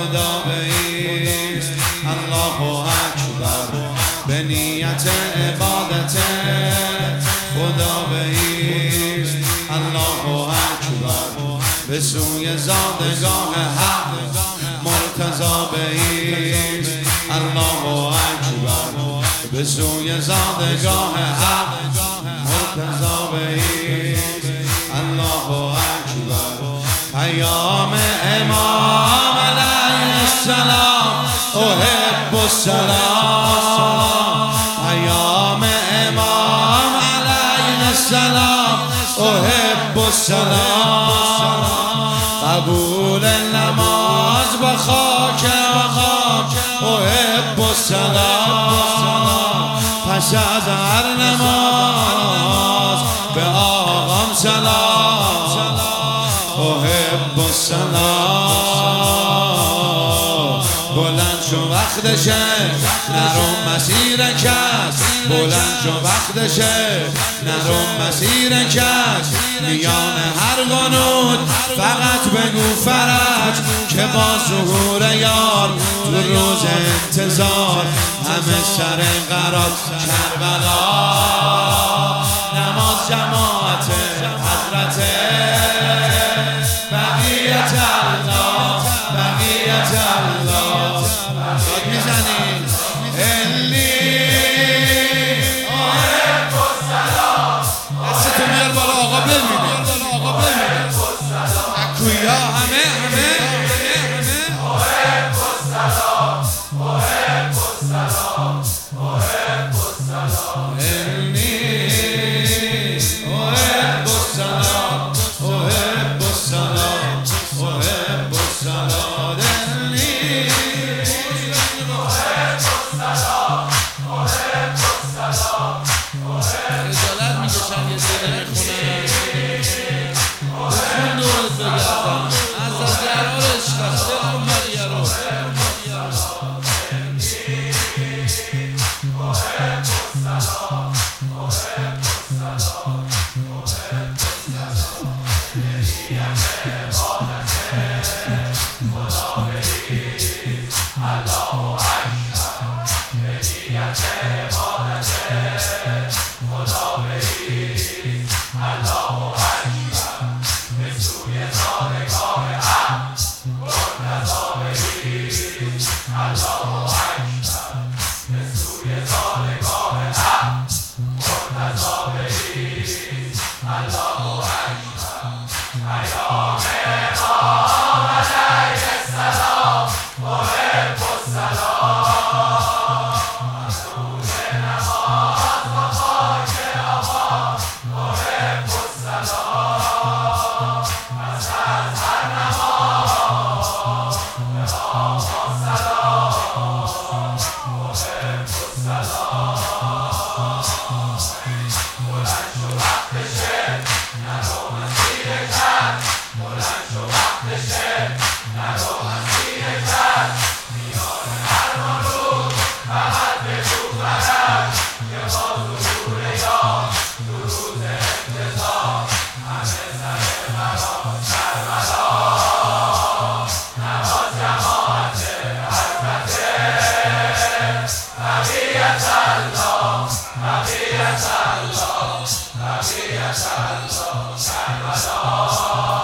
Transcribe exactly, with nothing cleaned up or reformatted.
خدا بیست. الله اکبر به نیت عبادت خدا بیست. الله اکبر به سوی زادگاه حق مرتضی بیست. الله اکبر به سوی زادگاه حق مرتضی بیست. الله اکبر پیام امام علیه السلام احب السلام. پیام امام علیه السلام احب السلام. قبول نماز با خاک آقا احب السلام. پس از هر نماز به آقام سلام احب السلام. بلند شو وقتشه نرم مسیر کس. بلند شو وقتشه نرم مسیر کس. میان هر قنوت فقط بگو فرج که با ظهور یار تو روز انتظار همه سر قرار کربلا. نماز جماعت حضرت بقیت الله بقیت الله. داد میزنید الی احب السلام. دستتو میار بالا آقا ببینید. آقا ببینید اکویا همه همه احب السلام احب السلام احب السلام. الی احب السلام احب السلام احب السلام. رجالت میکشن یه سره نخونن بخون دورت بگردن از از درار عشقت دلکن بقیه رو. بقیت الله بقیت الله